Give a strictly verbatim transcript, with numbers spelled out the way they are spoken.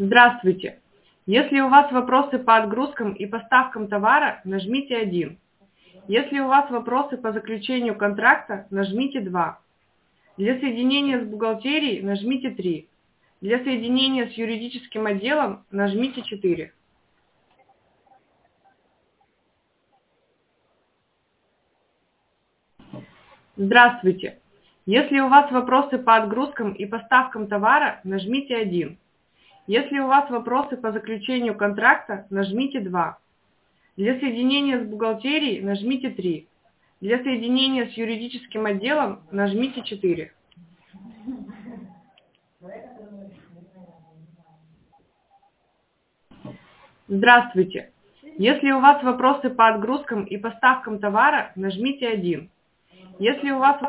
Здравствуйте! Если у вас вопросы по отгрузкам и поставкам товара, нажмите один. Если у вас вопросы по заключению контракта, нажмите два. Для соединения с бухгалтерией нажмите три. Для соединения с юридическим отделом нажмите четыре. Здравствуйте! Если у вас вопросы по отгрузкам и поставкам товара, нажмите один. Если у вас вопросы по заключению контракта, нажмите два. Для соединения с бухгалтерией нажмите три. Для соединения с юридическим отделом нажмите четыре. Здравствуйте! Если у вас вопросы по отгрузкам и поставкам товара, нажмите один. Если у вас